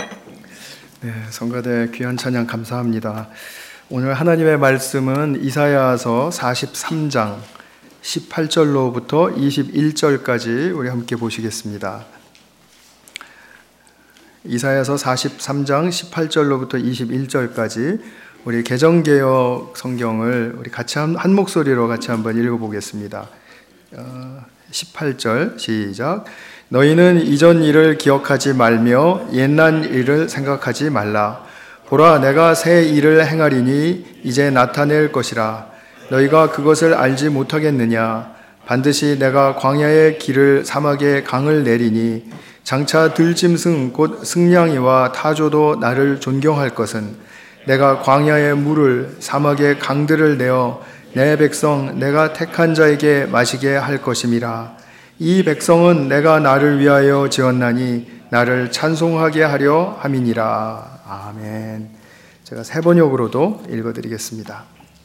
네, 성가대 귀한 찬양 감사합니다. 오늘 하나님의 말씀은 이사야서 43장 18절로부터 21절까지 우리 함께 보시겠습니다. 이사야서 43장 18절로부터 21절까지 우리 개정개역 성경을 우리 같이 한 목소리로 같이 한번 읽어보겠습니다. 18절 시작. 너희는 이전 일을 기억하지 말며 옛날 일을 생각하지 말라. 보라, 내가 새 일을 행하리니 이제 나타낼 것이라. 너희가 그것을 알지 못하겠느냐? 반드시 내가 광야의 길을 사막의 강을 내리니 장차 들짐승 곧 승냥이와 타조도 나를 존경할 것은 내가 광야의 물을 사막의 강들을 내어 내 백성 내가 택한 자에게 마시게 할 것임이라. 이 백성은 내가 나를 위하여 지었나니 나를 찬송하게 하려 함이니라. 아멘. 제가 세 번역으로도 읽어드리겠습니다.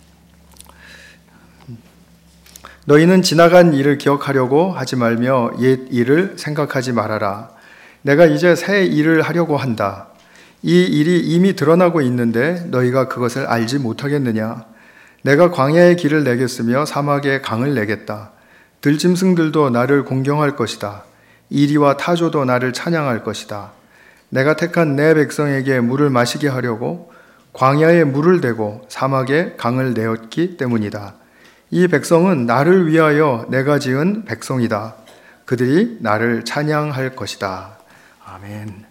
너희는 지나간 일을 기억하려고 하지 말며 옛 일을 생각하지 말아라. 내가 이제 새 일을 하려고 한다. 이 일이 이미 드러나고 있는데 너희가 그것을 알지 못하겠느냐? 내가 광야의 길을 내겠으며 사막의 강을 내겠다. 들짐승들도 나를 공경할 것이다. 이리와 타조도 나를 찬양할 것이다. 내가 택한 내 백성에게 물을 마시게 하려고 광야에 물을 대고 사막에 강을 내었기 때문이다. 이 백성은 나를 위하여 내가 지은 백성이다. 그들이 나를 찬양할 것이다. 아멘.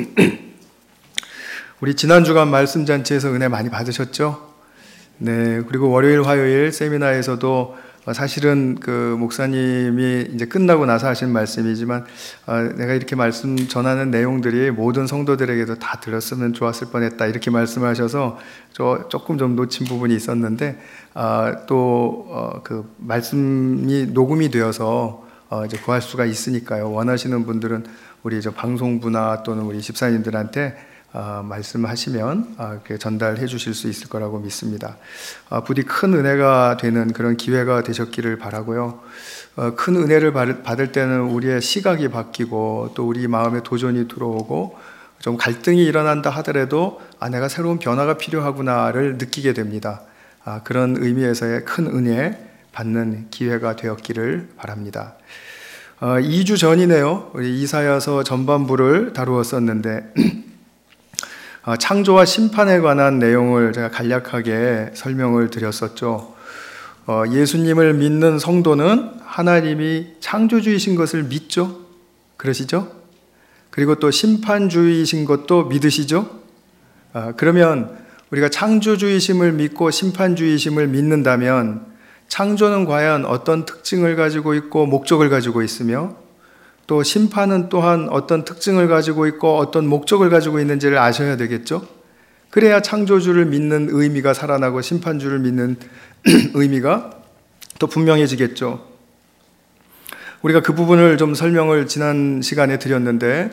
우리 지난 주간 말씀 잔치에서 은혜 많이 받으셨죠? 네. 그리고 월요일, 화요일 세미나에서도 사실은 그 목사님이 이제 끝나고 나서 하신 말씀이지만 내가 이렇게 말씀 전하는 내용들이 모든 성도들에게도 다 들었으면 좋았을 뻔했다 이렇게 말씀하셔서 조금 좀 놓친 부분이 있었는데 또 그 말씀이 녹음이 되어서 이제 구할 수가 있으니까요. 원하시는 분들은 우리 저 방송부나 또는 우리 집사님들한테 말씀하시면 전달해 주실 수 있을 거라고 믿습니다. 부디 큰 은혜가 되는 그런 기회가 되셨기를 바라고요. 큰 은혜를 받을 때는 우리의 시각이 바뀌고 또 우리 마음에 도전이 들어오고 좀 갈등이 일어난다 하더라도 내가 새로운 변화가 필요하구나를 느끼게 됩니다. 그런 의미에서의 큰 은혜 받는 기회가 되었기를 바랍니다. 2주 전이네요. 우리 이사야서 전반부를 다루었었는데 창조와 심판에 관한 내용을 제가 간략하게 설명을 드렸었죠. 예수님을 믿는 성도는 하나님이 창조주이신 것을 믿죠? 그러시죠? 그리고 또 심판주이신 것도 믿으시죠? 그러면 우리가 창조주이심을 믿고 심판주이심을 믿는다면 창조는 과연 어떤 특징을 가지고 있고 목적을 가지고 있으며 또 심판은 또한 어떤 특징을 가지고 있고 어떤 목적을 가지고 있는지를 아셔야 되겠죠? 그래야 창조주를 믿는 의미가 살아나고 심판주를 믿는 의미가 또 분명해지겠죠. 우리가 그 부분을 좀 설명을 지난 시간에 드렸는데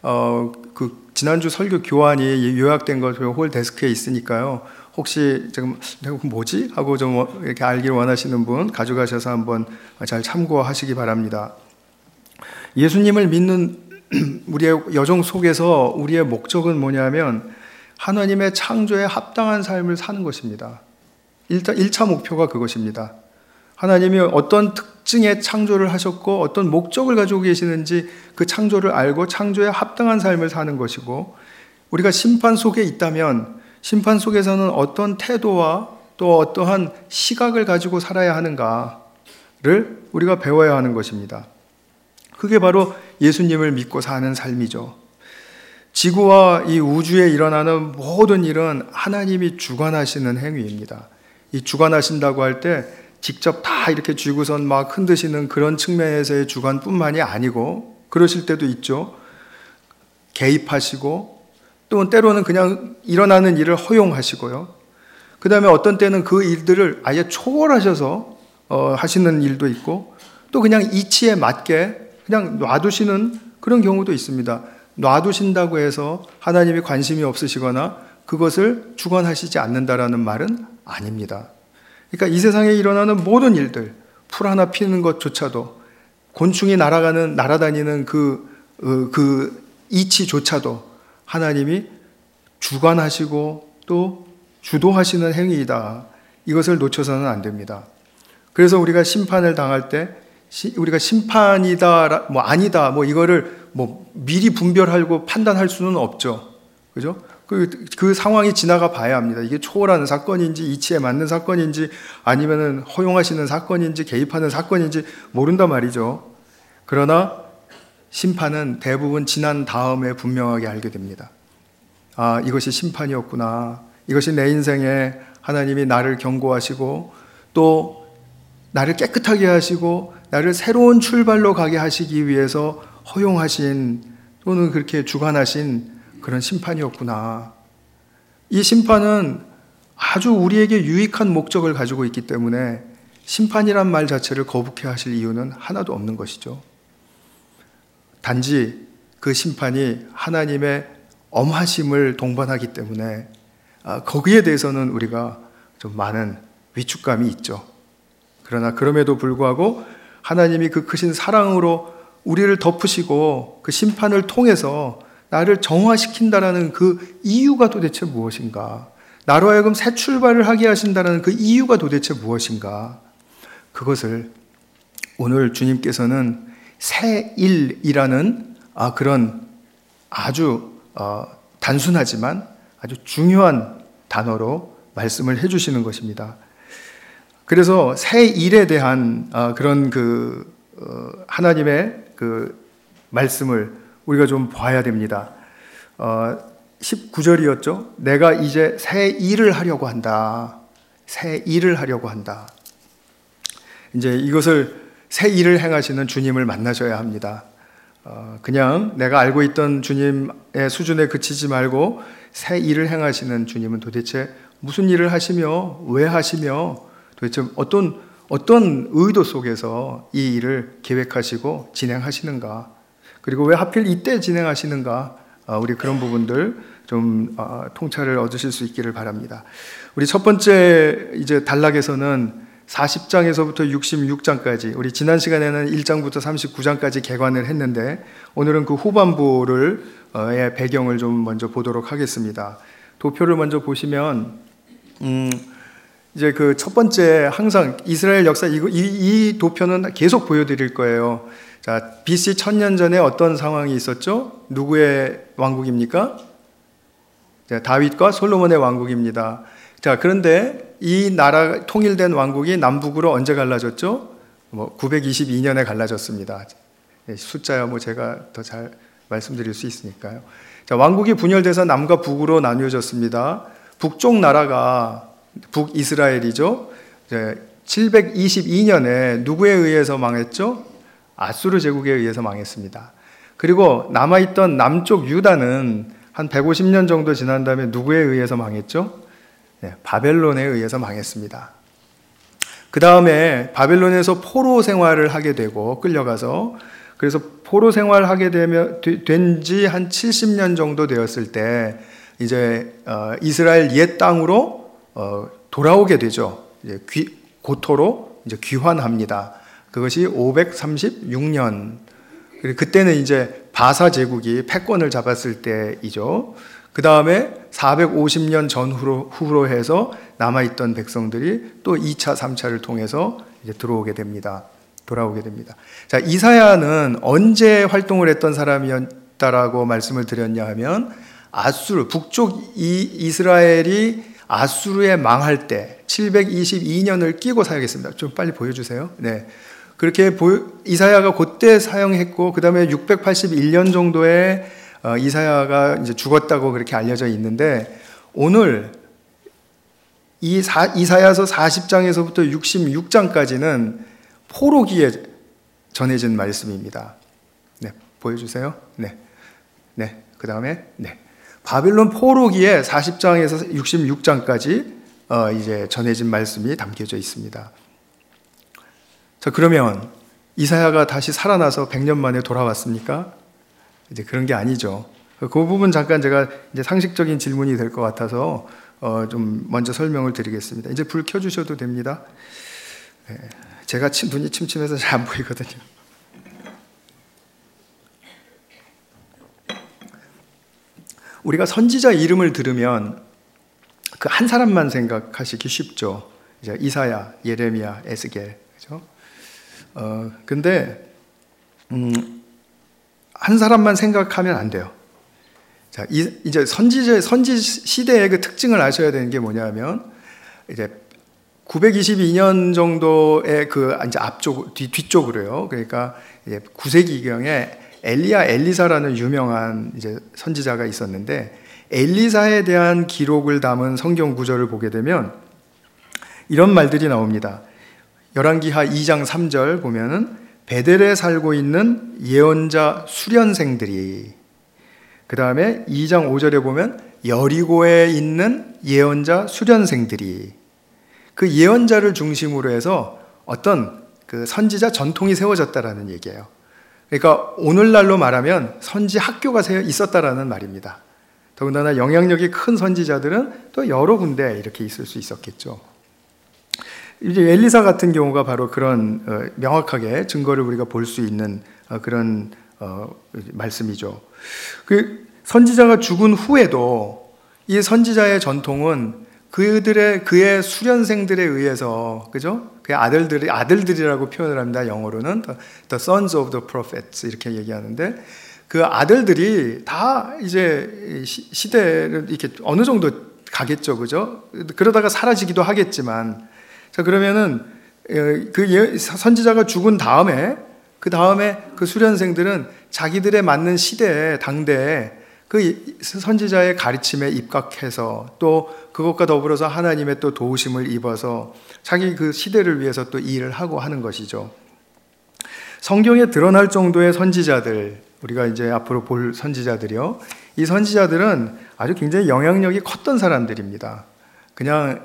그 지난주 설교 교환이 요약된 거 홀 데스크에 있으니까요. 혹시 지금 내가 뭐지? 하고 좀 이렇게 알기를 원하시는 분 가져가셔서 한번 잘 참고하시기 바랍니다. 예수님을 믿는 우리의 여정 속에서 우리의 목적은 뭐냐면 하나님의 창조에 합당한 삶을 사는 것입니다. 1차 목표가 그것입니다. 하나님이 어떤 특징의 창조를 하셨고 어떤 목적을 가지고 계시는지 그 창조를 알고 창조에 합당한 삶을 사는 것이고 우리가 심판 속에 있다면 심판 속에서는 어떤 태도와 또 어떠한 시각을 가지고 살아야 하는가를 우리가 배워야 하는 것입니다. 그게 바로 예수님을 믿고 사는 삶이죠. 지구와 이 우주에 일어나는 모든 일은 하나님이 주관하시는 행위입니다. 이 주관하신다고 할 때 직접 다 이렇게 쥐고선 막 흔드시는 그런 측면에서의 주관뿐만이 아니고 그러실 때도 있죠. 개입하시고 또 때로는 그냥 일어나는 일을 허용하시고요. 그 다음에 어떤 때는 그 일들을 아예 초월하셔서 하시는 일도 있고 또 그냥 이치에 맞게 그냥 놔두시는 그런 경우도 있습니다. 놔두신다고 해서 하나님이 관심이 없으시거나 그것을 주관하시지 않는다라는 말은 아닙니다. 그러니까 이 세상에 일어나는 모든 일들, 풀 하나 피는 것조차도, 곤충이 날아다니는 그 이치조차도 하나님이 주관하시고 또 주도하시는 행위이다. 이것을 놓쳐서는 안 됩니다. 그래서 우리가 심판을 당할 때 우리가 심판이다, 아니다, 이거를 미리 분별하고 판단할 수는 없죠. 그죠? 그 상황이 지나가 봐야 합니다. 이게 초월하는 사건인지, 이치에 맞는 사건인지, 아니면은 허용하시는 사건인지, 개입하는 사건인지 모른단 말이죠. 그러나 심판은 대부분 지난 다음에 분명하게 알게 됩니다. 아, 이것이 심판이었구나. 이것이 내 인생에 하나님이 나를 경고하시고 또 나를 깨끗하게 하시고 나를 새로운 출발로 가게 하시기 위해서 허용하신 또는 그렇게 주관하신 그런 심판이었구나. 이 심판은 아주 우리에게 유익한 목적을 가지고 있기 때문에 심판이란 말 자체를 거북해 하실 이유는 하나도 없는 것이죠. 단지 그 심판이 하나님의 엄하심을 동반하기 때문에 거기에 대해서는 우리가 좀 많은 위축감이 있죠. 그러나 그럼에도 불구하고 하나님이 그 크신 사랑으로 우리를 덮으시고 그 심판을 통해서 나를 정화시킨다라는 그 이유가 도대체 무엇인가? 나로 하여금 새 출발을 하게 하신다는 그 이유가 도대체 무엇인가? 그것을 오늘 주님께서는 새 일이라는 그런 아주 단순하지만 아주 중요한 단어로 말씀을 해주시는 것입니다. 그래서 새 일에 대한 그런 하나님의 그 말씀을 우리가 좀 봐야 됩니다. 19절이었죠. 내가 이제 새 일을 하려고 한다. 새 일을 하려고 한다. 이제 이것을 새 일을 행하시는 주님을 만나셔야 합니다. 그냥 내가 알고 있던 주님의 수준에 그치지 말고 새 일을 행하시는 주님은 도대체 무슨 일을 하시며 왜 하시며 도대체 어떤 의도 속에서 이 일을 계획하시고 진행하시는가? 그리고 왜 하필 이때 진행하시는가? 우리 그런 부분들 좀 통찰을 얻으실 수 있기를 바랍니다. 우리 첫 번째 이제 단락에서는 40장에서부터 66장까지 우리 지난 시간에는 1장부터 39장까지 개관을 했는데 오늘은 그 후반부를 배경을 좀 먼저 보도록 하겠습니다. 도표를 먼저 보시면 이제 그 첫 번째 항상 이스라엘 역사 이 도표는 계속 보여드릴 거예요. 자, BC 1000년 전에 어떤 상황이 있었죠? 누구의 왕국입니까? 자, 다윗과 솔로몬의 왕국입니다. 자, 그런데 이 나라 통일된 왕국이 남북으로 언제 갈라졌죠? 922년에 갈라졌습니다. 숫자야 제가 더 잘 말씀드릴 수 있으니까요. 자, 왕국이 분열돼서 남과 북으로 나뉘어졌습니다. 북쪽 나라가 북이스라엘이죠. 722년에 누구에 의해서 망했죠? 아수르 제국에 의해서 망했습니다. 그리고 남아있던 남쪽 유다는 한 150년 정도 지난 다음에 누구에 의해서 망했죠? 바벨론에 의해서 망했습니다. 그 다음에 바벨론에서 포로 생활을 하게 되고 끌려가서 그래서 포로 생활하게 된 지 한 70년 정도 되었을 때 이제 이스라엘 옛 땅으로 돌아오게 되죠. 이제 고토로 이제 귀환합니다. 그것이 536년. 그때는 이제 바사 제국이 패권을 잡았을 때이죠. 그 다음에 450년 전후로 해서 남아있던 백성들이 또 2차, 3차를 통해서 이제 돌아오게 됩니다. 자, 이사야는 언제 활동을 했던 사람이었다라고 말씀을 드렸냐 하면 아수르, 북쪽 이스라엘이 아수르에 망할 때 722년을 끼고 사역했습니다. 좀 빨리 보여주세요. 네. 그렇게 이사야가 그때 사용했고, 그 다음에 681년 정도에 이사야가 이제 죽었다고 그렇게 알려져 있는데, 오늘 이사야서 40장에서부터 66장까지는 포로기에 전해진 말씀입니다. 네, 보여주세요. 네, 네, 그 다음에 네, 바빌론 포로기에 40장에서 66장까지 이제 전해진 말씀이 담겨져 있습니다. 자, 그러면 이사야가 다시 살아나서 100년 만에 돌아왔습니까? 이제 그런 게 아니죠. 그 부분 잠깐 제가 이제 상식적인 질문이 될 것 같아서 좀 먼저 설명을 드리겠습니다. 이제 불 켜주셔도 됩니다. 네, 제가 눈이 침침해서 잘 안 보이거든요. 우리가 선지자 이름을 들으면 그 한 사람만 생각하시기 쉽죠. 이제 이사야, 예레미야, 에스겔, 그죠? 근데 한 사람만 생각하면 안 돼요. 자, 이제 선지 시대의 그 특징을 아셔야 되는 게 뭐냐면, 이제 922년 정도의 그 이제 뒤쪽으로요. 그러니까 이제 9세기경에 엘리야, 엘리사라는 유명한 이제 선지자가 있었는데, 엘리사에 대한 기록을 담은 성경 구절을 보게 되면 이런 말들이 나옵니다. 열왕기하 2장 3절 보면은 베델에 살고 있는 예언자 수련생들이, 그 다음에 2장 5절에 보면 여리고에 있는 예언자 수련생들이, 그 예언자를 중심으로 해서 어떤 그 선지자 전통이 세워졌다라는 얘기예요. 그러니까 오늘날로 말하면 선지 학교가 있었다라는 말입니다. 더군다나 영향력이 큰 선지자들은 또 여러 군데 이렇게 있을 수 있었겠죠. 이제 엘리사 같은 경우가 바로 그런 명확하게 증거를 우리가 볼 수 있는 그런 말씀이죠. 그 선지자가 죽은 후에도 이 선지자의 전통은 그의 수련생들에 의해서, 그죠? 그의 아들들이라고 표현을 합니다. 영어로는 the sons of the prophets 이렇게 얘기하는데, 그 아들들이 다 이제 시대를 이렇게 어느 정도 가겠죠, 그죠? 그러다가 사라지기도 하겠지만, 자, 그러면은 그 선지자가 죽은 다음에 그 수련생들은 자기들에 맞는 시대에, 당대에 그 선지자의 가르침에 입각해서 또 그것과 더불어서 하나님의 또 도우심을 입어서 자기 그 시대를 위해서 또 일을 하고 하는 것이죠. 성경에 드러날 정도의 선지자들, 우리가 이제 앞으로 볼 선지자들이요, 이 선지자들은 아주 굉장히 영향력이 컸던 사람들입니다. 그냥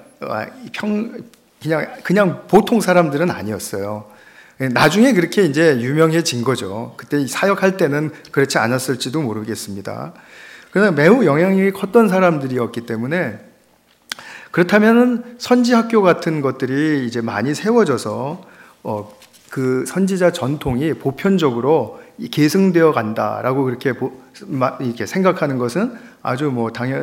보통 사람들은 아니었어요. 나중에 그렇게 이제 유명해진 거죠. 그때 사역할 때는 그렇지 않았을지도 모르겠습니다. 그러나 매우 영향력이 컸던 사람들이었기 때문에, 그렇다면은 선지 학교 같은 것들이 이제 많이 세워져서 그 선지자 전통이 보편적으로 계승되어 간다라고 그렇게 이렇게 생각하는 것은 아주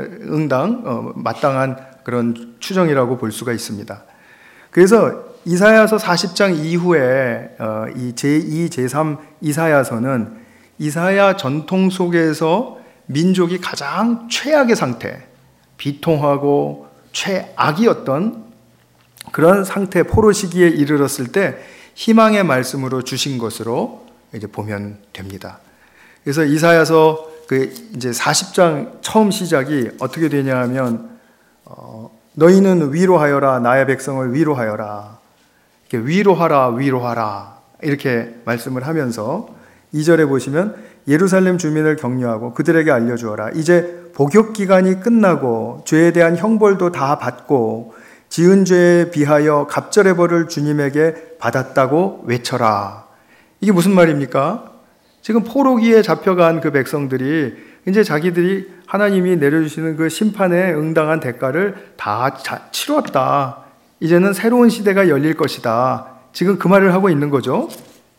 마땅한 그런 추정이라고 볼 수가 있습니다. 그래서 이사야서 40장 이후에 이 제2, 제3 이사야서는 이사야 전통 속에서 민족이 가장 최악의 상태, 비통하고 최악이었던 그런 상태, 포로 시기에 이르렀을 때 희망의 말씀으로 주신 것으로 이제 보면 됩니다. 그래서 이사야서 이제 40장 처음 시작이 어떻게 되냐 하면, 너희는 위로하여라, 나의 백성을 위로하여라. 이렇게 위로하라 이렇게 말씀을 하면서 2절에 보시면 예루살렘 주민을 격려하고 그들에게 알려주어라. 이제 복역 기간이 끝나고 죄에 대한 형벌도 다 받고 지은 죄에 비하여 갑절의 벌을 주님에게 받았다고 외쳐라. 이게 무슨 말입니까? 지금 포로기에 잡혀간 그 백성들이 이제 자기들이 하나님이 내려주시는 그 심판에 응당한 대가를 다 치렀다. 이제는 새로운 시대가 열릴 것이다. 지금 그 말을 하고 있는 거죠.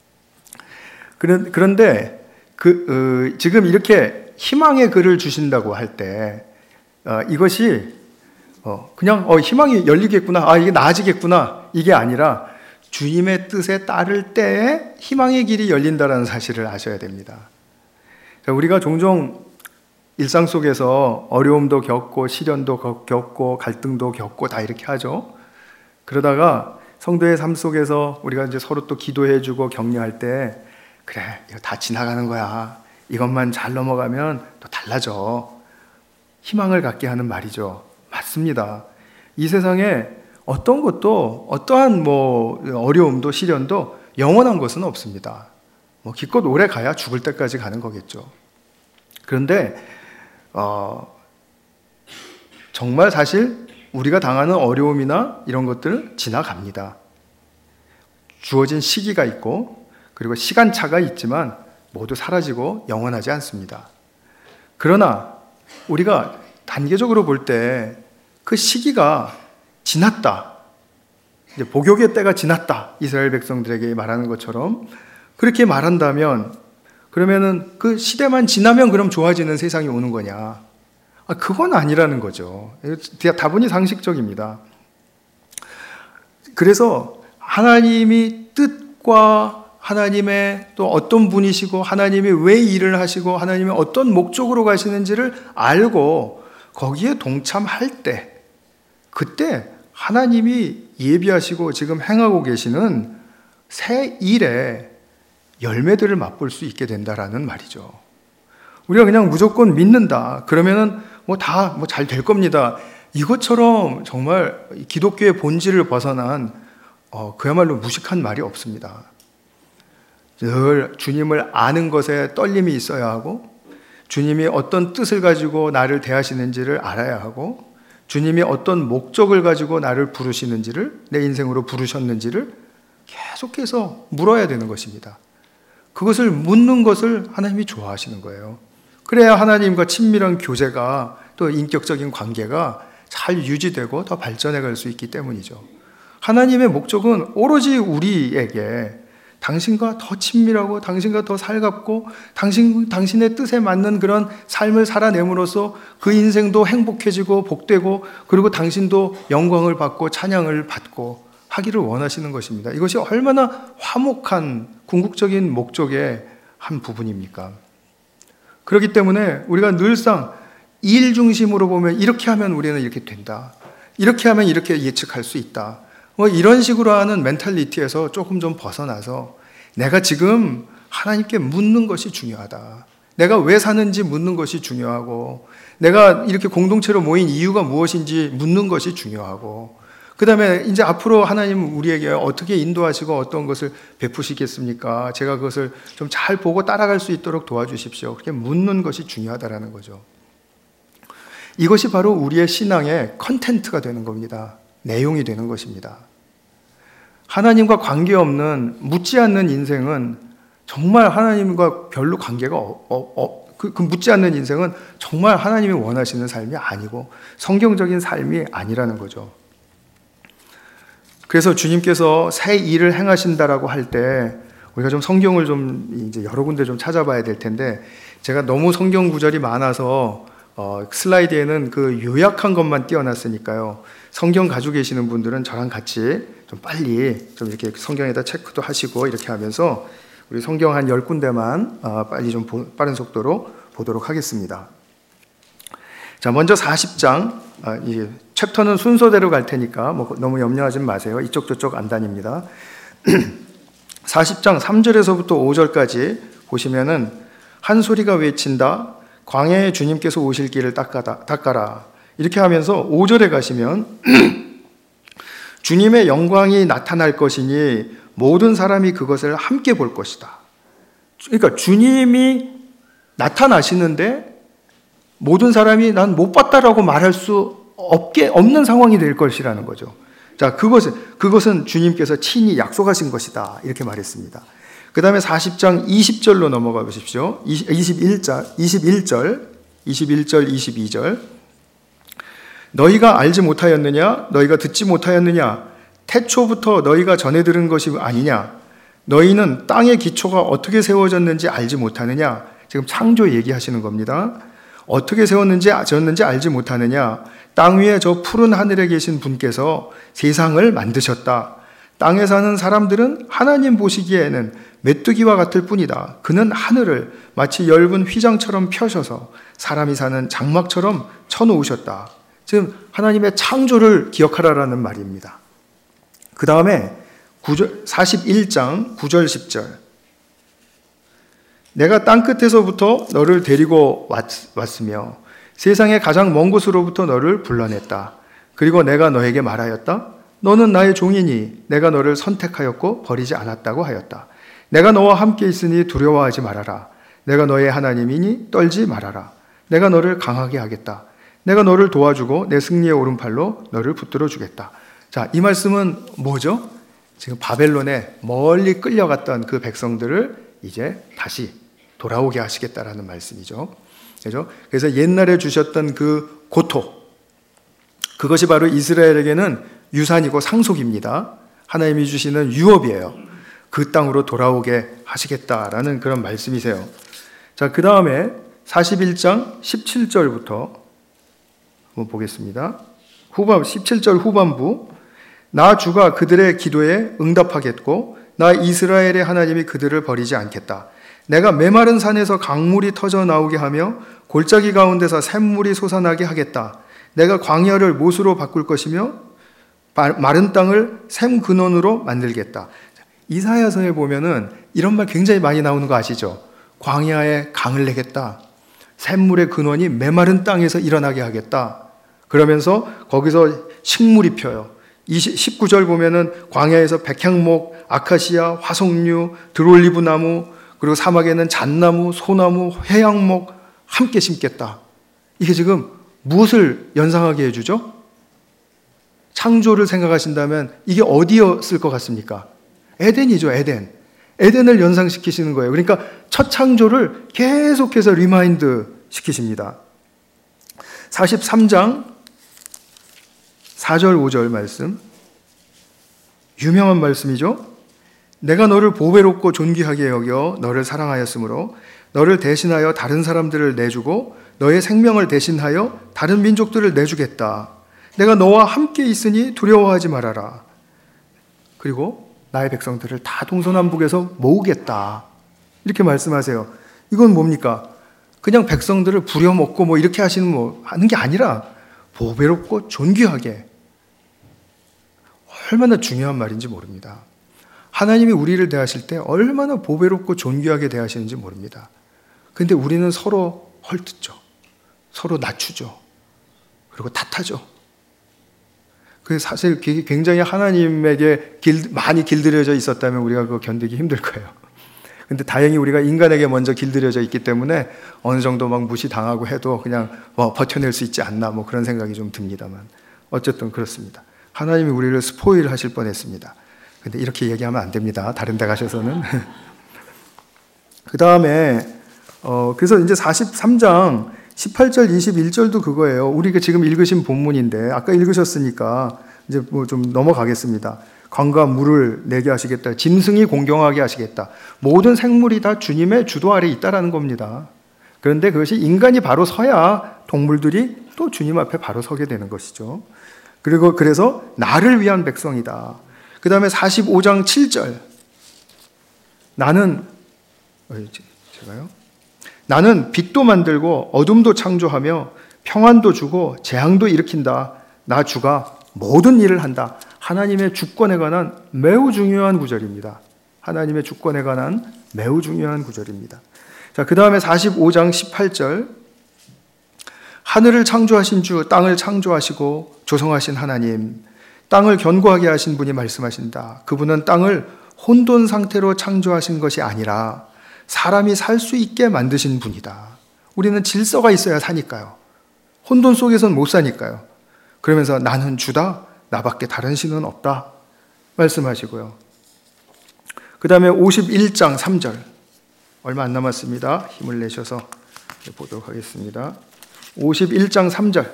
그런데 지금 이렇게 희망의 글을 주신다고 할 때 이것이 그냥 희망이 열리겠구나, 이게 나아지겠구나, 이게 아니라 주님의 뜻에 따를 때에 희망의 길이 열린다는 사실을 아셔야 됩니다. 우리가 종종 일상 속에서 어려움도 겪고 시련도 겪고 갈등도 겪고 다 이렇게 하죠. 그러다가 성도의 삶 속에서 우리가 이제 서로 또 기도해주고 격려할 때, 그래, 이거 다 지나가는 거야, 이것만 잘 넘어가면 또 달라져, 희망을 갖게 하는 말이죠. 맞습니다. 이 세상에 어떤 것도, 어떠한 어려움도 시련도 영원한 것은 없습니다. 기껏 오래 가야 죽을 때까지 가는 거겠죠. 그런데 정말 사실 우리가 당하는 어려움이나 이런 것들은 지나갑니다. 주어진 시기가 있고, 그리고 시간차가 있지만 모두 사라지고 영원하지 않습니다. 그러나 우리가 단계적으로 볼 때 그 시기가 지났다, 이제 복역의 때가 지났다, 이스라엘 백성들에게 말하는 것처럼 그렇게 말한다면, 그러면은 그 시대만 지나면 그럼 좋아지는 세상이 오는 거냐? 그건 아니라는 거죠. 다분히 상식적입니다. 그래서 하나님이 뜻과 하나님의 또 어떤 분이시고 하나님이 왜 일을 하시고 하나님이 어떤 목적으로 가시는지를 알고 거기에 동참할 때, 그때 하나님이 예비하시고 지금 행하고 계시는 새 일의 열매들을 맛볼 수 있게 된다라는 말이죠. 우리가 그냥 무조건 믿는다, 그러면은 다 잘 될 겁니다, 이것처럼 정말 기독교의 본질을 벗어난 그야말로 무식한 말이 없습니다. 늘 주님을 아는 것에 떨림이 있어야 하고, 주님이 어떤 뜻을 가지고 나를 대하시는지를 알아야 하고, 주님이 어떤 목적을 가지고 나를 부르시는지를, 내 인생으로 부르셨는지를 계속해서 물어야 되는 것입니다. 그것을 묻는 것을 하나님이 좋아하시는 거예요. 그래야 하나님과 친밀한 교제가, 또 인격적인 관계가 잘 유지되고 더 발전해 갈 수 있기 때문이죠. 하나님의 목적은 오로지 우리에게 당신과 더 친밀하고 당신과 더 살갑고 당신의 뜻에 맞는 그런 삶을 살아냄으로써 그 인생도 행복해지고 복되고, 그리고 당신도 영광을 받고 찬양을 받고 하기를 원하시는 것입니다. 이것이 얼마나 화목한 궁극적인 목적의 한 부분입니까? 그렇기 때문에 우리가 늘상 일 중심으로 보면 이렇게 하면 우리는 이렇게 된다, 이렇게 하면 이렇게 예측할 수 있다, 이런 식으로 하는 멘탈리티에서 조금 좀 벗어나서 내가 지금 하나님께 묻는 것이 중요하다, 내가 왜 사는지 묻는 것이 중요하고, 내가 이렇게 공동체로 모인 이유가 무엇인지 묻는 것이 중요하고, 그 다음에 이제 앞으로 하나님 우리에게 어떻게 인도하시고 어떤 것을 베푸시겠습니까? 제가 그것을 좀 잘 보고 따라갈 수 있도록 도와주십시오. 그렇게 묻는 것이 중요하다라는 거죠. 이것이 바로 우리의 신앙의 컨텐트가 되는 겁니다. 내용이 되는 것입니다. 하나님과 관계없는 묻지 않는 인생은 정말 하나님과 별로 관계가 그 묻지 않는 인생은 정말 하나님이 원하시는 삶이 아니고 성경적인 삶이 아니라는 거죠. 그래서 주님께서 새 일을 행하신다라고 할 때 우리가 좀 성경을 좀 이제 여러 군데 좀 찾아봐야 될 텐데, 제가 너무 성경 구절이 많아서 슬라이드에는 그 요약한 것만 띄워놨으니까요. 성경 가지고 계시는 분들은 저랑 같이 좀 빨리 좀 이렇게 성경에다 체크도 하시고 이렇게 하면서 우리 성경 한 10군데만 빨리 좀 빠른 속도로 보도록 하겠습니다. 자, 먼저 40장, 이 챕터는 순서대로 갈 테니까 너무 염려하지 마세요. 이쪽 저쪽 안 다닙니다. 40장 3절에서부터 5절까지 보시면은 한 소리가 외친다, 광야에 주님께서 오실 길을 닦아라, 이렇게 하면서 5절에 가시면 주님의 영광이 나타날 것이니 모든 사람이 그것을 함께 볼 것이다. 그러니까 주님이 나타나시는데 모든 사람이 난 못 봤다라고 말할 수 없는 상황이 될 것이라는 거죠. 자, 그것은 주님께서 친히 약속하신 것이다, 이렇게 말했습니다. 그 다음에 40장 20절로 넘어가 보십시오. 21절, 22절. 너희가 알지 못하였느냐? 너희가 듣지 못하였느냐? 태초부터 너희가 전해 들은 것이 아니냐? 너희는 땅의 기초가 어떻게 세워졌는지 알지 못하느냐? 지금 창조 얘기하시는 겁니다. 어떻게 세웠는지 알지 못하느냐? 땅 위에 저 푸른 하늘에 계신 분께서 세상을 만드셨다. 땅에 사는 사람들은 하나님 보시기에는 메뚜기와 같을 뿐이다. 그는 하늘을 마치 엷은 휘장처럼 펴셔서 사람이 사는 장막처럼 쳐놓으셨다. 지금 하나님의 창조를 기억하라라는 말입니다. 그 다음에 41장 9절 10절. 내가 땅끝에서부터 너를 데리고 왔으며 세상의 가장 먼 곳으로부터 너를 불러냈다. 그리고 내가 너에게 말하였다. 너는 나의 종이니 내가 너를 선택하였고 버리지 않았다고 하였다. 내가 너와 함께 있으니 두려워하지 말아라. 내가 너의 하나님이니 떨지 말아라. 내가 너를 강하게 하겠다. 내가 너를 도와주고 내 승리의 오른팔로 너를 붙들어 주겠다. 자, 이 말씀은 뭐죠? 지금 바벨론에 멀리 끌려갔던 그 백성들을 이제 다시 돌아오게 하시겠다라는 말씀이죠. 그렇죠? 그래서 옛날에 주셨던 그 고토, 그것이 바로 이스라엘에게는 유산이고 상속입니다. 하나님이 주시는 유업이에요. 그 땅으로 돌아오게 하시겠다라는 그런 말씀이세요. 자, 그 다음에 41장 17절부터 한번 보겠습니다. 17절 후반부. 나 주가 그들의 기도에 응답하겠고 나 이스라엘의 하나님이 그들을 버리지 않겠다. 내가 메마른 산에서 강물이 터져 나오게 하며 골짜기 가운데서 샘물이 솟아나게 하겠다. 내가 광야를 못으로 바꿀 것이며 마른 땅을 샘 근원으로 만들겠다. 이사야서에 보면은 이런 말 굉장히 많이 나오는 거 아시죠? 광야에 강을 내겠다. 샘물의 근원이 메마른 땅에서 일어나게 하겠다. 그러면서 거기서 식물이 펴요. 19절 보면은 광야에서 백향목, 아카시아, 화석류, 드롤리브 나무, 그리고 사막에는 잣나무, 소나무, 회양목 함께 심겠다. 이게 지금 무엇을 연상하게 해주죠? 창조를 생각하신다면 이게 어디였을 것 같습니까? 에덴이죠, 에덴. 에덴을 연상시키시는 거예요. 그러니까 첫 창조를 계속해서 리마인드 시키십니다. 43장 4절 5절 말씀, 유명한 말씀이죠. 내가 너를 보배롭고 존귀하게 여겨 너를 사랑하였으므로 너를 대신하여 다른 사람들을 내주고 너의 생명을 대신하여 다른 민족들을 내주겠다. 내가 너와 함께 있으니 두려워하지 말아라. 그리고 나의 백성들을 다 동서남북에서 모으겠다. 이렇게 말씀하세요. 이건 뭡니까? 그냥 백성들을 부려먹고 뭐 이렇게 하는 게 아니라 보배롭고 존귀하게. 얼마나 중요한 말인지 모릅니다. 하나님이 우리를 대하실 때 얼마나 보배롭고 존귀하게 대하시는지 모릅니다. 근데 우리는 서로 헐뜯죠. 서로 낮추죠. 그리고 탓하죠. 그게 사실 굉장히 하나님에게 많이 길들여져 있었다면 우리가 그거 견디기 힘들 거예요. 근데 다행히 우리가 인간에게 먼저 길들여져 있기 때문에 어느 정도 막 무시당하고 해도 그냥 버텨낼 수 있지 않나 뭐 그런 생각이 좀 듭니다만 어쨌든 그렇습니다. 하나님이 우리를 스포일 하실 뻔했습니다. 근데 이렇게 얘기하면 안 됩니다. 다른 데 가셔서는. 그 다음에 그래서 이제 43장 18절 21절도 그거예요. 우리가 지금 읽으신 본문인데 아까 읽으셨으니까 이제 뭐 좀 넘어가겠습니다. 강과 물을 내게 하시겠다. 짐승이 공경하게 하시겠다. 모든 생물이 다 주님의 주도 아래 있다라는 겁니다. 그런데 그것이 인간이 바로 서야 동물들이 또 주님 앞에 바로 서게 되는 것이죠. 그리고 그래서 나를 위한 백성이다. 그 다음에 45장 7절. 나는 빛도 만들고 어둠도 창조하며 평안도 주고 재앙도 일으킨다. 나 주가 모든 일을 한다. 하나님의 주권에 관한 매우 중요한 구절입니다. 하나님의 주권에 관한 매우 중요한 구절입니다. 자, 그 다음에 45장 18절. 하늘을 창조하신 주, 땅을 창조하시고 조성하신 하나님, 땅을 견고하게 하신 분이 말씀하신다. 그분은 땅을 혼돈 상태로 창조하신 것이 아니라 사람이 살 수 있게 만드신 분이다. 우리는 질서가 있어야 사니까요. 혼돈 속에서는 못 사니까요. 그러면서 나는 주다. 나밖에 다른 신은 없다. 말씀하시고요. 그 다음에 51장 3절. 얼마 안 남았습니다. 힘을 내셔서 보도록 하겠습니다. 51장 3절.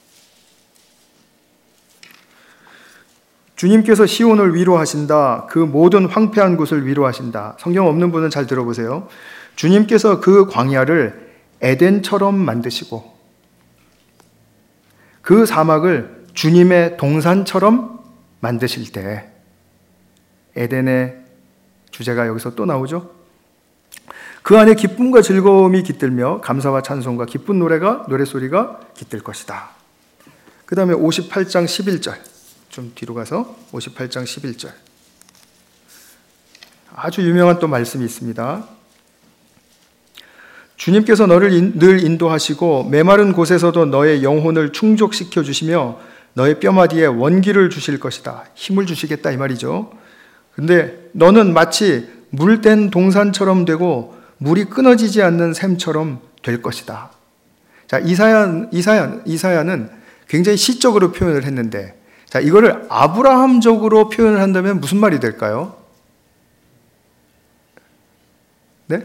주님께서 시온을 위로하신다. 그 모든 황폐한 곳을 위로하신다. 성경 없는 분은 잘 들어보세요. 주님께서 그 광야를 에덴처럼 만드시고 그 사막을 주님의 동산처럼 만드실 때 에덴의 주제가 여기서 또 나오죠. 그 안에 기쁨과 즐거움이 깃들며 감사와 찬송과 기쁜 노래소리가 깃들 것이다. 그 다음에 58장 11절. 좀 뒤로 가서 58장 11절. 아주 유명한 또 말씀이 있습니다. 주님께서 너를 늘 인도하시고 메마른 곳에서도 너의 영혼을 충족시켜 주시며 너의 뼈마디에 원기를 주실 것이다. 힘을 주시겠다 이 말이죠. 근데 너는 마치 물된 동산처럼 되고 물이 끊어지지 않는 샘처럼 될 것이다. 자, 이사야는 굉장히 시적으로 표현을 했는데 자, 이거를 아브라함적으로 표현을 한다면 무슨 말이 될까요? 네?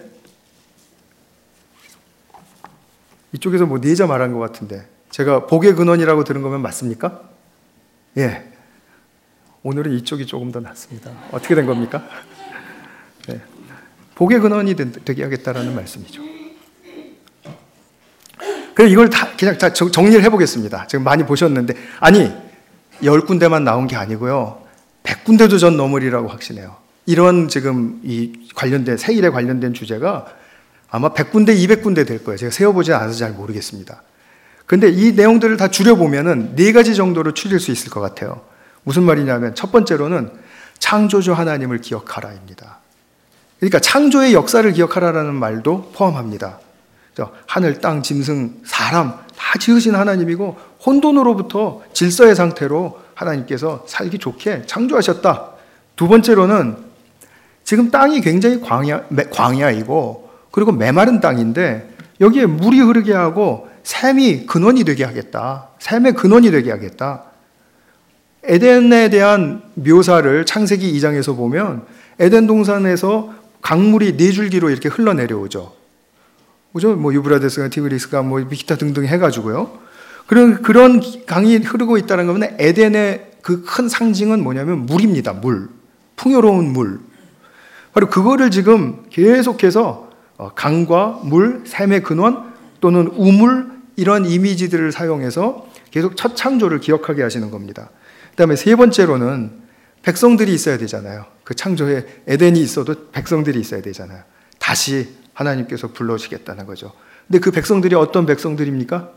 이쪽에서 뭐 네자 말한 것 같은데 제가 복의 근원이라고 들은 거면 맞습니까? 예. 오늘은 이쪽이 조금 더 낫습니다. 어떻게 된 겁니까? 네. 복의 근원이 되게 하겠다라는 말씀이죠. 그럼 이걸 다 그냥 정리를 해보겠습니다. 지금 많이 보셨는데, 아니 10군데만 나온 게 아니고요, 100군데도 전 넘으리라고 확신해요. 이런 지금 이 관련된 세일에 관련된 주제가 아마 100군데, 200군데 될 거예요. 제가 세어보지 않아서 잘 모르겠습니다. 근데 이 내용들을 다 줄여보면은 4가지 정도로 추릴 수 있을 것 같아요. 무슨 말이냐면, 첫 번째로는 창조주 하나님을 기억하라입니다. 그러니까 창조의 역사를 기억하라라는 말도 포함합니다. 하늘, 땅, 짐승, 사람 다 지으신 하나님이고, 혼돈으로부터 질서의 상태로 하나님께서 살기 좋게 창조하셨다. 두 번째로는 지금 땅이 굉장히 광야이고, 그리고 메마른 땅인데 여기에 물이 흐르게 하고 샘이 근원이 되게 하겠다. 샘의 근원이 되게 하겠다. 에덴에 대한 묘사를 창세기 2장에서 보면 에덴 동산에서 강물이 4줄기로 이렇게 흘러내려오죠. 그죠? 뭐 유브라데스가, 티그리스가, 뭐 기타 등등 해가지고요. 그런 강이 흐르고 있다는 거는 에덴의 그 큰 상징은 뭐냐면 물입니다. 물. 풍요로운 물. 바로 그거를 지금 계속해서 강과 물, 샘의 근원 또는 우물, 이런 이미지들을 사용해서 계속 첫 창조를 기억하게 하시는 겁니다. 그 다음에 세 번째로는 백성들이 있어야 되잖아요. 그 창조에 에덴이 있어도 백성들이 있어야 되잖아요. 다시 하나님께서 불러주시겠다는 거죠. 근데 그 백성들이 어떤 백성들입니까?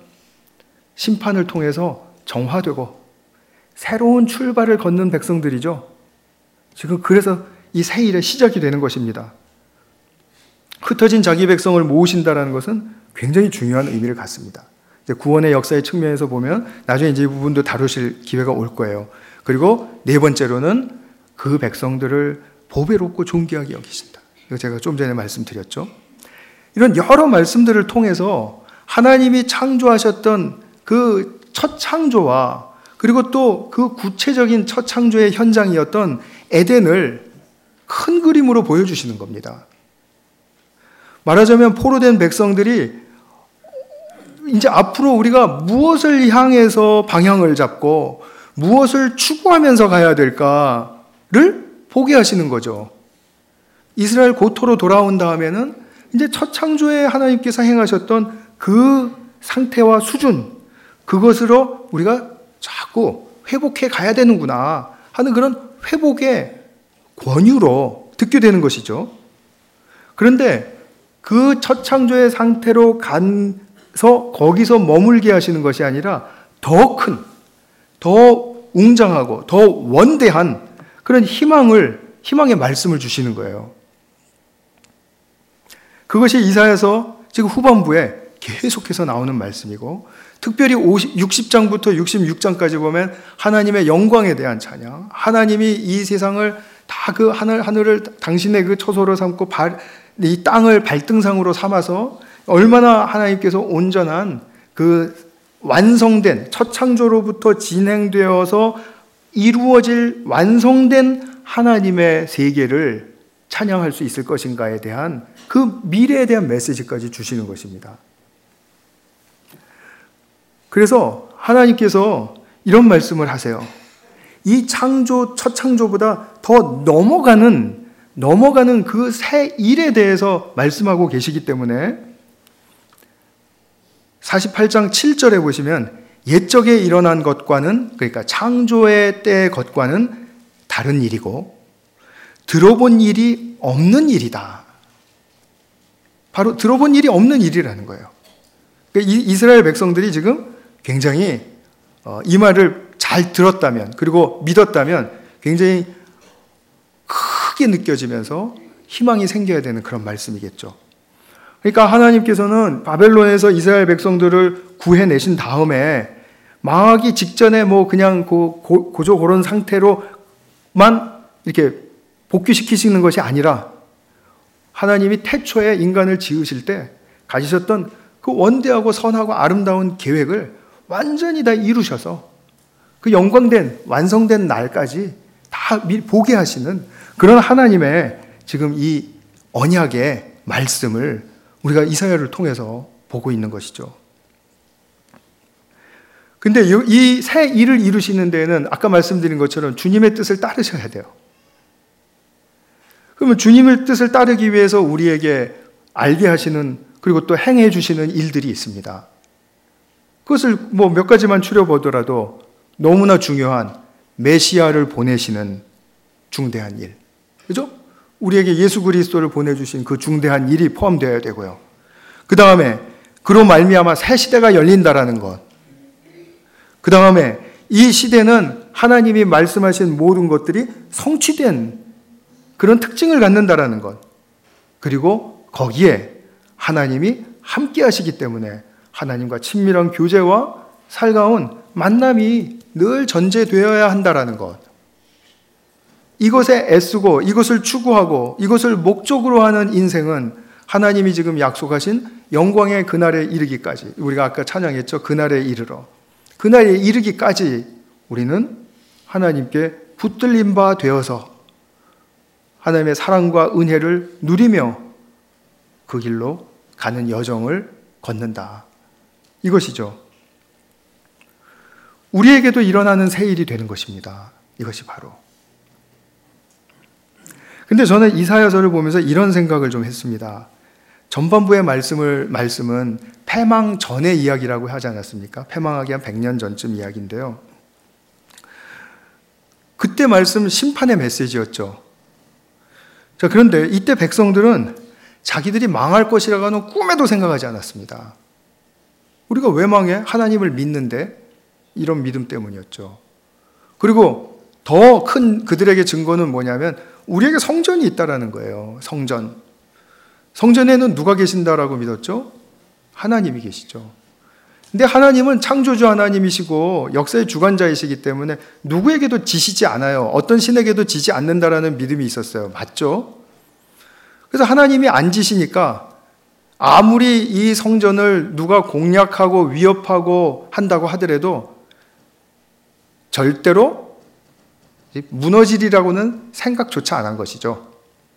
심판을 통해서 정화되고 새로운 출발을 걷는 백성들이죠. 지금 그래서 이 새 일의 시작이 되는 것입니다. 흩어진 자기 백성을 모으신다는 것은 굉장히 중요한 의미를 갖습니다. 이제 구원의 역사의 측면에서 보면 나중에 이제 이 부분도 다루실 기회가 올 거예요. 그리고 네 번째로는 그 백성들을 보배롭고 존귀하게 여기신다. 이거 제가 좀 전에 말씀드렸죠. 이런 여러 말씀들을 통해서 하나님이 창조하셨던 그 첫 창조와, 그리고 또 그 구체적인 첫 창조의 현장이었던 에덴을 큰 그림으로 보여주시는 겁니다. 말하자면 포로된 백성들이 이제 앞으로 우리가 무엇을 향해서 방향을 잡고 무엇을 추구하면서 가야 될까를 보게 하시는 거죠. 이스라엘 고토로 돌아온 다음에는 이제 첫 창조에 하나님께서 행하셨던 그 상태와 수준, 그것으로 우리가 자꾸 회복해 가야 되는구나 하는 그런 회복의 권유로 듣게 되는 것이죠. 그런데 그 첫 창조의 상태로 가서 거기서 머물게 하시는 것이 아니라 더 큰, 더 웅장하고 더 원대한 그런 희망의 말씀을 주시는 거예요. 그것이 이사야서 지금 후반부에 계속해서 나오는 말씀이고, 특별히 60장부터 66장까지 보면 하나님의 영광에 대한 찬양, 하나님이 이 세상을 다 그 하늘을 당신의 그 처소로 삼고 이 땅을 발등상으로 삼아서 얼마나 하나님께서 온전한 그 완성된 첫 창조로부터 진행되어서 이루어질 완성된 하나님의 세계를 찬양할 수 있을 것인가에 대한 그 미래에 대한 메시지까지 주시는 것입니다. 그래서 하나님께서 이런 말씀을 하세요. 이 첫 창조보다 더 넘어가는 그 새 일에 대해서 말씀하고 계시기 때문에 48장 7절에 보시면 옛적에 일어난 것과는, 그러니까 창조의 때의 것과는 다른 일이고 들어본 일이 없는 일이다. 바로 들어본 일이 없는 일이라는 거예요. 그러니까 이스라엘 백성들이 지금 굉장히 이 말을 잘 들었다면, 그리고 믿었다면 굉장히 크게 느껴지면서 희망이 생겨야 되는 그런 말씀이겠죠. 그러니까 하나님께서는 바벨론에서 이스라엘 백성들을 구해내신 다음에 망하기 직전에 뭐 그냥 고조 그런 상태로만 이렇게 복귀시키시는 것이 아니라 하나님이 태초에 인간을 지으실 때 가지셨던 그 원대하고 선하고 아름다운 계획을 완전히 다 이루셔서 그 영광된 완성된 날까지 다 보게 하시는 그런 하나님의 지금 이 언약의 말씀을 우리가 이사야를 통해서 보고 있는 것이죠. 근데 이 새 일을 이루시는 데에는 아까 말씀드린 것처럼 주님의 뜻을 따르셔야 돼요. 그러면 주님의 뜻을 따르기 위해서 우리에게 알게 하시는, 그리고 또 행해 주시는 일들이 있습니다. 그것을 뭐 몇 가지만 추려보더라도 너무나 중요한 메시아를 보내시는 중대한 일. 그죠? 우리에게 예수 그리스도를 보내주신 그 중대한 일이 포함되어야 되고요. 그 다음에 그로 말미암아 새 시대가 열린다라는 것. 그 다음에 이 시대는 하나님이 말씀하신 모든 것들이 성취된 그런 특징을 갖는다라는 것. 그리고 거기에 하나님이 함께 하시기 때문에 하나님과 친밀한 교제와 살가운 만남이 늘 전제되어야 한다라는 것. 이것에 애쓰고 이것을 추구하고 이것을 목적으로 하는 인생은 하나님이 지금 약속하신 영광의 그날에 이르기까지, 우리가 아까 찬양했죠. 그날에 이르러. 그날에 이르기까지 우리는 하나님께 붙들린 바 되어서 하나님의 사랑과 은혜를 누리며 그 길로 가는 여정을 걷는다. 이것이죠. 우리에게도 일어나는 새 일이 되는 것입니다. 이것이 바로. 근데 저는 이사야서를 보면서 이런 생각을 좀 했습니다. 전반부의 말씀은 패망 전의 이야기라고 하지 않았습니까? 패망하기 한 100년 전쯤 이야기인데요. 그때 말씀 심판의 메시지였죠. 자, 그런데 이때 백성들은 자기들이 망할 것이라고는 꿈에도 생각하지 않았습니다. 우리가 왜 망해? 하나님을 믿는데 이런 믿음 때문이었죠. 그리고 더 큰 그들에게 증거는 뭐냐면 우리에게 성전이 있다라는 거예요. 성전. 성전에는 누가 계신다라고 믿었죠? 하나님이 계시죠. 근데 하나님은 창조주 하나님이시고 역사의 주관자이시기 때문에 누구에게도 지시지 않아요. 어떤 신에게도 지지 않는다라는 믿음이 있었어요. 맞죠? 그래서 하나님이 안 지시니까 아무리 이 성전을 누가 공략하고 위협하고 한다고 하더라도 절대로 무너지리라고는 생각조차 안 한 것이죠.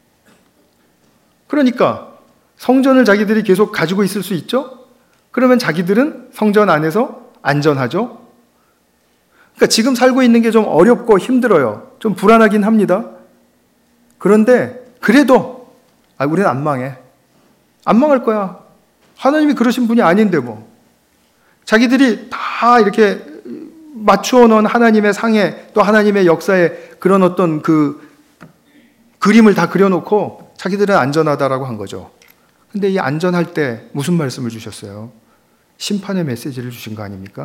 그러니까 성전을 자기들이 계속 가지고 있을 수 있죠? 그러면 자기들은 성전 안에서 안전하죠? 그러니까 지금 살고 있는 게 좀 어렵고 힘들어요. 좀 불안하긴 합니다. 그런데 그래도 우리는 안 망해. 안 망할 거야. 하나님이 그러신 분이 아닌데 뭐. 자기들이 다 이렇게 맞추어 놓은 하나님의 상에 또 하나님의 역사에 그런 어떤 그 그림을 다 그려놓고 자기들은 안전하다라고 한 거죠. 근데 이 안전할 때 무슨 말씀을 주셨어요? 심판의 메시지를 주신 거 아닙니까?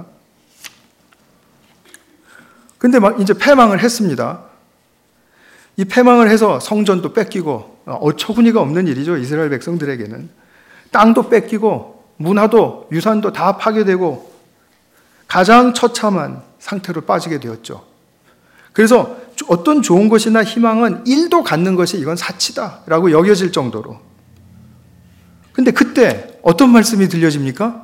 근데 막 이제 패망을 했습니다. 이 패망을 해서 성전도 뺏기고 어처구니가 없는 일이죠. 이스라엘 백성들에게는. 땅도 뺏기고 문화도 유산도 다 파괴되고 가장 처참한 상태로 빠지게 되었죠. 그래서 어떤 좋은 것이나 희망은 1도 갖는 것이 이건 사치다라고 여겨질 정도로. 근데 그때 어떤 말씀이 들려집니까?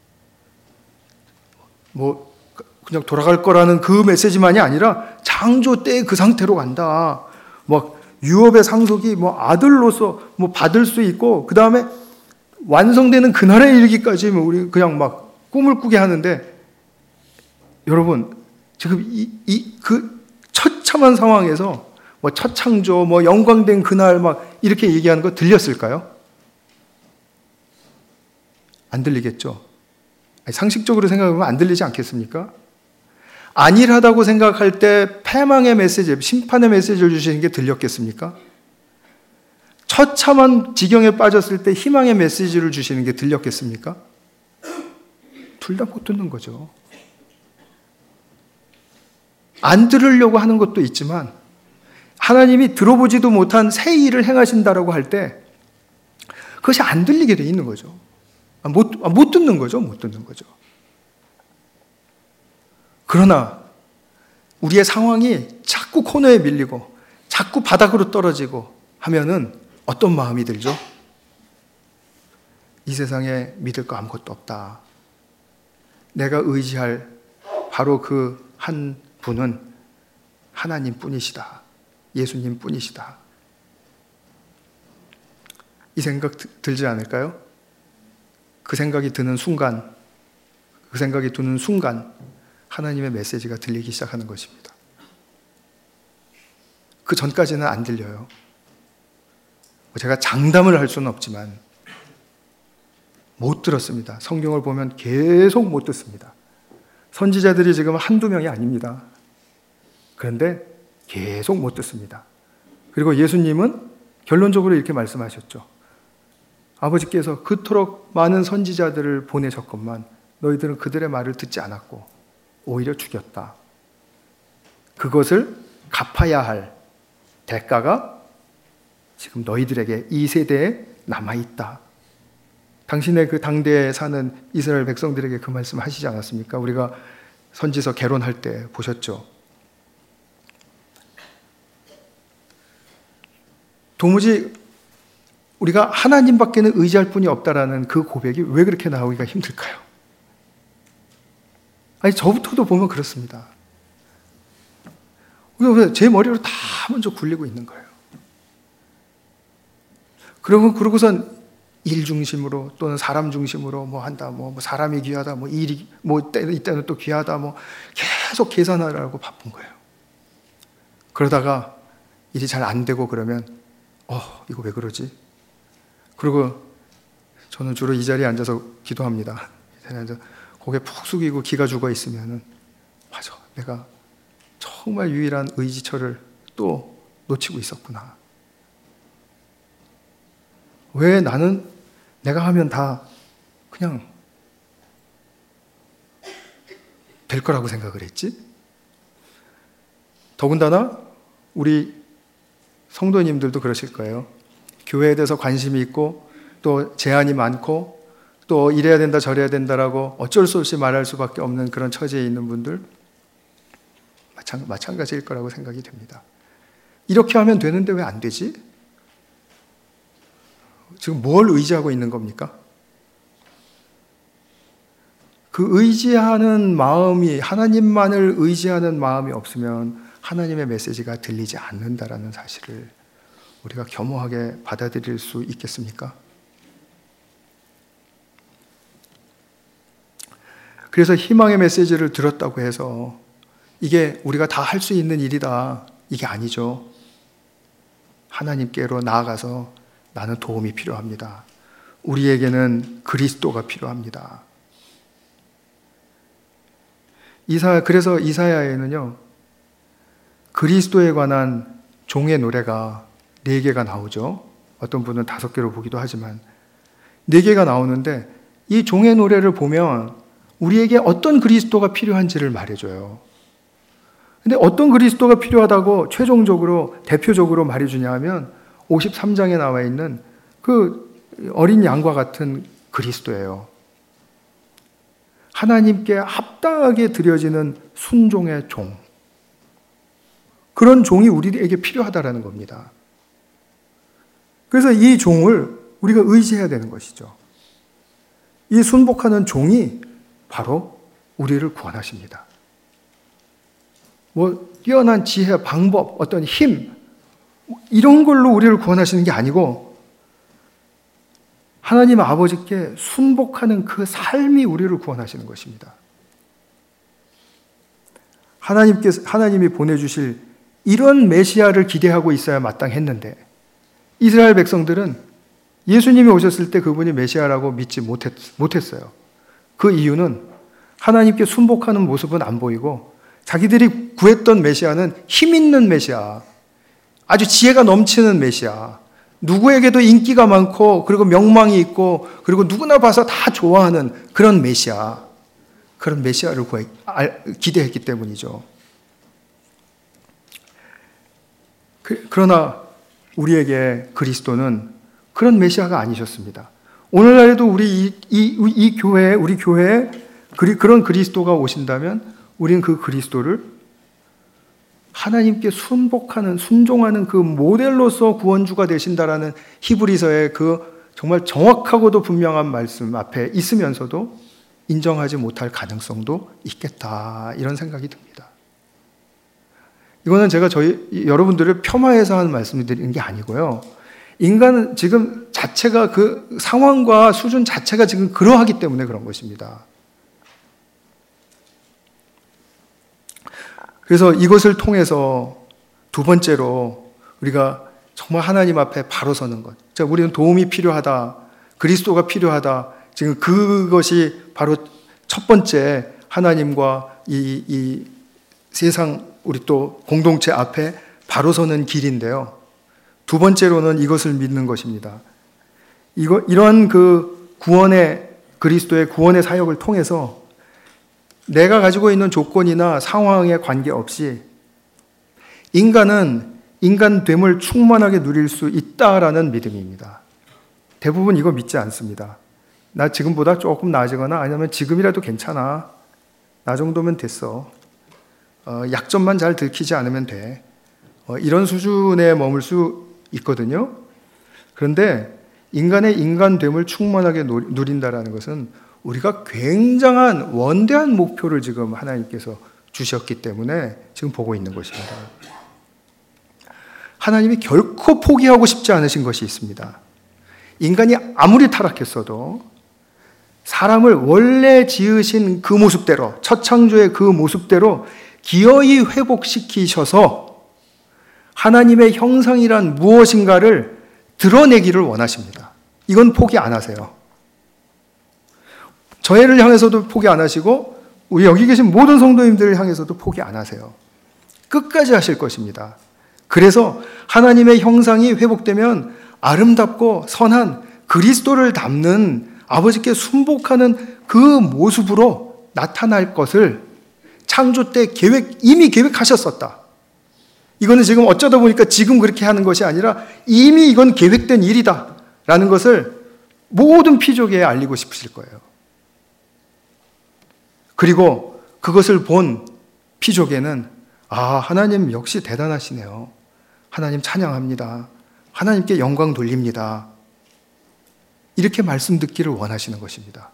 뭐 그냥 돌아갈 거라는 그 메시지만이 아니라 창조 때의 그 상태로 간다. 뭐 유업의 상속이 뭐 아들로서 뭐 받을 수 있고 그 다음에 완성되는 그날에 이르기까지 뭐 우리 그냥 막 꿈을 꾸게 하는데 여러분 지금 그 처참한 상황에서 뭐 첫 창조 뭐 영광된 그날 막 이렇게 얘기하는 거 들렸을까요? 안 들리겠죠. 상식적으로 생각하면 안 들리지 않겠습니까? 안일하다고 생각할 때 패망의 메시지, 심판의 메시지를 주시는 게 들렸겠습니까? 처참한 지경에 빠졌을 때 희망의 메시지를 주시는 게 들렸겠습니까? 둘 다 못 듣는 거죠. 안 들으려고 하는 것도 있지만 하나님이 들어보지도 못한 새 일을 행하신다라고 할 때 그것이 안 들리게 돼 있는 거죠. 못 듣는 거죠. 못 듣는 거죠. 그러나 우리의 상황이 자꾸 코너에 밀리고 자꾸 바닥으로 떨어지고 하면은 어떤 마음이 들죠? 이 세상에 믿을 거 아무것도 없다. 내가 의지할 바로 그 한 분은 하나님 뿐이시다. 예수님 뿐이시다. 이 생각 들지 않을까요? 그 생각이 드는 순간 하나님의 메시지가 들리기 시작하는 것입니다. 그 전까지는 안 들려요. 제가 장담을 할 수는 없지만 못 들었습니다. 성경을 보면 계속 못 듣습니다. 선지자들이 지금 한두 명이 아닙니다. 그런데 계속 못 듣습니다. 그리고 예수님은 결론적으로 이렇게 말씀하셨죠. 아버지께서 그토록 많은 선지자들을 보내셨건만 너희들은 그들의 말을 듣지 않았고 오히려 죽였다. 그것을 갚아야 할 대가가 지금 너희들에게 이 세대에 남아있다. 당신의 그 당대에 사는 이스라엘 백성들에게 그 말씀 하시지 않았습니까? 우리가 선지서 개론할 때 보셨죠. 도무지 우리가 하나님밖에는 의지할 분이 없다라는 그 고백이 왜 그렇게 나오기가 힘들까요? 아니, 저부터도 보면 그렇습니다. 제 머리로 다 먼저 굴리고 있는 거예요. 그러고선 일 중심으로 또는 사람 중심으로 뭐 한다, 뭐 사람이 귀하다, 뭐 일이, 뭐 이때는 또 귀하다, 뭐 계속 계산하려고 바쁜 거예요. 그러다가 일이 잘 안 되고 그러면, 이거 왜 그러지? 그리고 저는 주로 이 자리에 앉아서 기도합니다. 고개 푹 숙이고 기가 죽어 있으면은, 맞아, 내가 정말 유일한 의지처를 또 놓치고 있었구나. 왜 나는 내가 하면 다 그냥 될 거라고 생각을 했지? 더군다나 우리 성도님들도 그러실 거예요. 교회에 대해서 관심이 있고 또 제한이 많고 또 이래야 된다 저래야 된다라고 어쩔 수 없이 말할 수밖에 없는 그런 처지에 있는 분들 마찬가지일 거라고 생각이 됩니다. 이렇게 하면 되는데 왜 안 되지? 지금 뭘 의지하고 있는 겁니까? 그 의지하는 마음이, 하나님만을 의지하는 마음이 없으면 하나님의 메시지가 들리지 않는다라는 사실을 우리가 겸허하게 받아들일 수 있겠습니까? 그래서 희망의 메시지를 들었다고 해서 이게 우리가 다 할 수 있는 일이다, 이게 아니죠. 하나님께로 나아가서 나는 도움이 필요합니다. 우리에게는 그리스도가 필요합니다. 그래서 이사야에는요, 그리스도에 관한 종의 노래가 4개가 나오죠. 어떤 분은 5개로 보기도 하지만 4개가 나오는데 이 종의 노래를 보면 우리에게 어떤 그리스도가 필요한지를 말해줘요. 근데 어떤 그리스도가 필요하다고 최종적으로 대표적으로 말해주냐 하면 53장에 나와 있는 그 어린 양과 같은 그리스도예요. 하나님께 합당하게 드려지는 순종의 종. 그런 종이 우리에게 필요하다라는 겁니다. 그래서 이 종을 우리가 의지해야 되는 것이죠. 이 순복하는 종이 바로 우리를 구원하십니다. 뛰어난 지혜, 방법, 어떤 힘, 이런 걸로 우리를 구원하시는 게 아니고 하나님 아버지께 순복하는 그 삶이 우리를 구원하시는 것입니다. 하나님이 보내주실 이런 메시아를 기대하고 있어야 마땅했는데 이스라엘 백성들은 예수님이 오셨을 때 그분이 메시아라고 믿지 못했어요. 그 이유는 하나님께 순복하는 모습은 안 보이고 자기들이 구했던 메시아는 힘 있는 메시아, 아주 지혜가 넘치는 메시아, 누구에게도 인기가 많고 그리고 명망이 있고 그리고 누구나 봐서 다 좋아하는 그런 메시아, 그런 메시아를 기대했기 때문이죠. 그러나 우리에게 그리스도는 그런 메시아가 아니셨습니다. 오늘날에도 우리 교회에 그런 그리스도가 오신다면 우리는 그 그리스도를 하나님께 순종하는 그 모델로서 구원주가 되신다라는 히브리서의 그 정말 정확하고도 분명한 말씀 앞에 있으면서도 인정하지 못할 가능성도 있겠다, 이런 생각이 듭니다. 이거는 제가 여러분들을 폄하해서 하는 말씀을 드리는 게 아니고요. 인간은 지금 자체가 그 상황과 수준 자체가 지금 그러하기 때문에 그런 것입니다. 그래서 이것을 통해서 두 번째로 우리가 정말 하나님 앞에 바로 서는 것. 자, 우리는 도움이 필요하다, 그리스도가 필요하다. 지금 그것이 바로 첫 번째 하나님과 이 세상 우리 또 공동체 앞에 바로 서는 길인데요. 두 번째로는 이것을 믿는 것입니다. 이러한 그 그리스도의 구원의 사역을 통해서 내가 가지고 있는 조건이나 상황에 관계없이 인간은 인간됨을 충만하게 누릴 수 있다라는 믿음입니다. 대부분 이거 믿지 않습니다. 나 지금보다 조금 나아지거나 아니면 지금이라도 괜찮아. 나 정도면 됐어. 약점만 잘 들키지 않으면 돼. 이런 수준에 머물 수 있거든요. 그런데 인간의 인간됨을 충만하게 누린다라는 것은 우리가 굉장한 원대한 목표를 지금 하나님께서 주셨기 때문에 지금 보고 있는 것입니다. 하나님이 결코 포기하고 싶지 않으신 것이 있습니다. 인간이 아무리 타락했어도 사람을 원래 지으신 그 모습대로, 첫 창조의 그 모습대로 기어이 회복시키셔서 하나님의 형상이란 무엇인가를 드러내기를 원하십니다. 이건 포기 안 하세요. 저희를 향해서도 포기 안 하시고 우리 여기 계신 모든 성도님들을 향해서도 포기 안 하세요. 끝까지 하실 것입니다. 그래서 하나님의 형상이 회복되면 아름답고 선한 그리스도를 닮는 아버지께 순복하는 그 모습으로 나타날 것을 창조 때 이미 계획하셨었다. 이거는 지금 어쩌다 보니까 지금 그렇게 하는 것이 아니라 이미 이건 계획된 일이다 라는 것을 모든 피조계에 알리고 싶으실 거예요. 그리고 그것을 본 피조계는 하나님 역시 대단하시네요. 하나님 찬양합니다. 하나님께 영광 돌립니다. 이렇게 말씀 듣기를 원하시는 것입니다.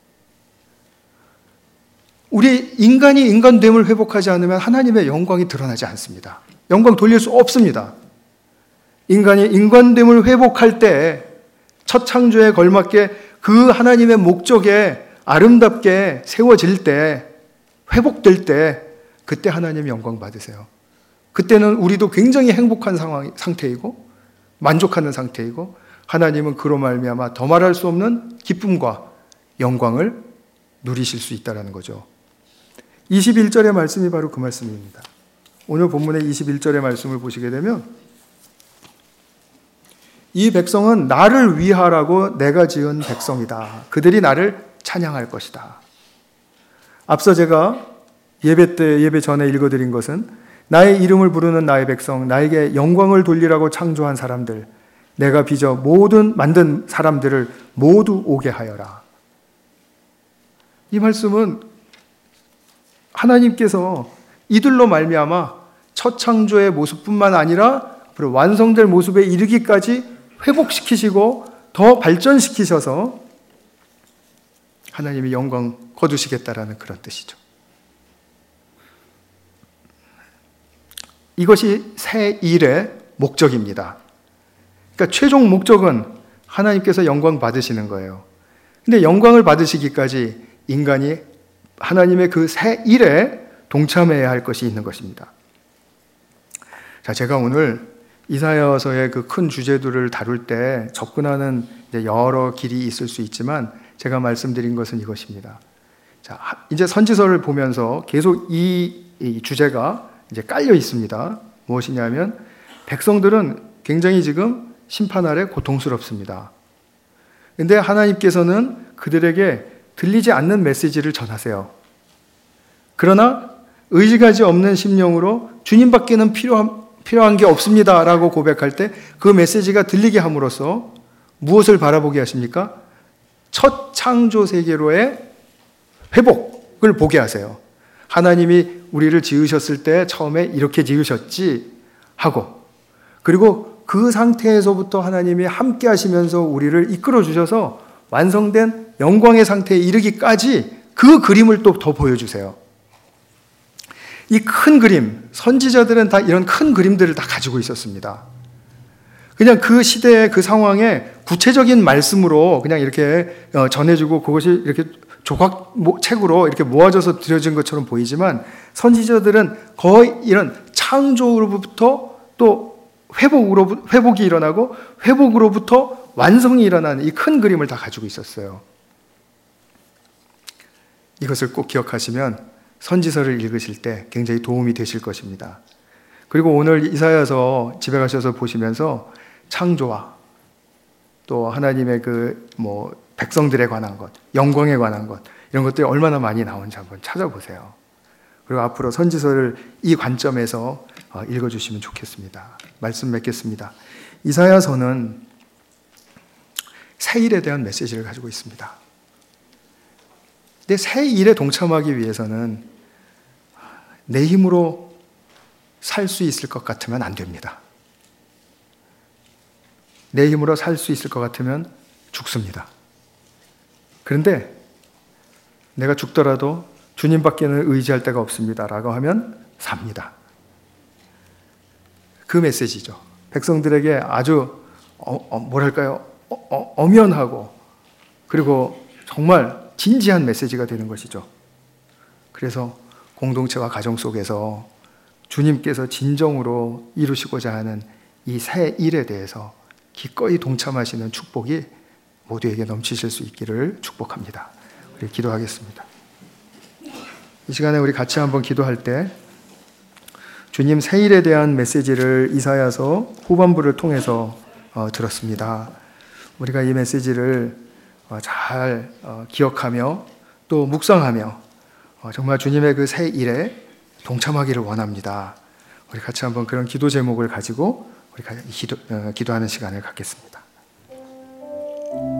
우리 인간이 인간됨을 회복하지 않으면 하나님의 영광이 드러나지 않습니다. 영광 돌릴 수 없습니다. 인간이 인간됨을 회복할 때 첫 창조에 걸맞게 그 하나님의 목적에 아름답게 세워질 때, 회복될 때 그때 하나님 영광 받으세요. 그때는 우리도 굉장히 행복한 상태이고 만족하는 상태이고 하나님은 그로 말미암아 더 말할 수 없는 기쁨과 영광을 누리실 수 있다는 거죠. 21절의 말씀이 바로 그 말씀입니다. 오늘 본문의 21절의 말씀을 보시게 되면 이 백성은 나를 위하라고 내가 지은 백성이다. 그들이 나를 찬양할 것이다. 앞서 제가 예배 전에 읽어드린 것은 나의 이름을 부르는 나의 백성, 나에게 영광을 돌리라고 창조한 사람들, 내가 빚어 모든 만든 사람들을 모두 오게 하여라. 이 말씀은 하나님께서 이들로 말미암아 첫 창조의 모습뿐만 아니라 앞으로 완성될 모습에 이르기까지 회복시키시고 더 발전시키셔서 하나님이 영광 거두시겠다라는 그런 뜻이죠. 이것이 새 일의 목적입니다. 그러니까 최종 목적은 하나님께서 영광 받으시는 거예요. 근데 영광을 받으시기까지 인간이 하나님의 그 새 일에 동참해야 할 것이 있는 것입니다. 자, 제가 오늘 이사야서의 그 큰 주제들을 다룰 때 접근하는 여러 길이 있을 수 있지만 제가 말씀드린 것은 이것입니다. 자, 이제 선지서를 보면서 계속 이 주제가 이제 깔려 있습니다. 무엇이냐면 백성들은 굉장히 지금 심판 아래 고통스럽습니다. 근데 하나님께서는 그들에게 들리지 않는 메시지를 전하세요. 그러나 의지가지 없는 심령으로 주님밖에는 필요한 게 없습니다 라고 고백할 때 그 메시지가 들리게 함으로써 무엇을 바라보게 하십니까? 첫 창조 세계로의 회복을 보게 하세요. 하나님이 우리를 지으셨을 때 처음에 이렇게 지으셨지 하고, 그리고 그 상태에서부터 하나님이 함께 하시면서 우리를 이끌어 주셔서 완성된 영광의 상태에 이르기까지 그 그림을 또 더 보여주세요. 이 큰 그림, 선지자들은 다 이런 큰 그림들을 다 가지고 있었습니다. 그냥 그 시대의 그 상황에 구체적인 말씀으로 그냥 이렇게 전해주고 그것이 이렇게 책으로 이렇게 모아져서 드려진 것처럼 보이지만 선지자들은 거의 이런 창조로부터 또 회복이 일어나고 회복으로부터 완성이 일어나는 이 큰 그림을 다 가지고 있었어요. 이것을 꼭 기억하시면 선지서를 읽으실 때 굉장히 도움이 되실 것입니다. 그리고 오늘 이사야서 집에 가셔서 보시면서 창조와 또 하나님의 백성들에 관한 것, 영광에 관한 것, 이런 것들이 얼마나 많이 나오는지 한번 찾아보세요. 그리고 앞으로 선지서를 이 관점에서 읽어주시면 좋겠습니다. 말씀 맺겠습니다. 이사야서는 새 일에 대한 메시지를 가지고 있습니다. 근데 새 일에 동참하기 위해서는 내 힘으로 살 수 있을 것 같으면 안 됩니다. 내 힘으로 살 수 있을 것 같으면 죽습니다. 그런데 내가 죽더라도 주님밖에는 의지할 데가 없습니다 라고 하면 삽니다. 그 메시지죠. 백성들에게 아주 엄연하고 그리고 정말 진지한 메시지가 되는 것이죠. 그래서 공동체와 가정 속에서 주님께서 진정으로 이루시고자 하는 이 새 일에 대해서 기꺼이 동참하시는 축복이 모두에게 넘치실 수 있기를 축복합니다. 우리 기도하겠습니다. 이 시간에 우리 같이 한번 기도할 때 주님 새 일에 대한 메시지를 이사야서 후반부를 통해서 들었습니다. 우리가 이 메시지를 잘 기억하며 또 묵상하며 정말 주님의 그 새 일에 동참하기를 원합니다. 우리 같이 한번 그런 기도 제목을 가지고 우리 기도하는 시간을 갖겠습니다.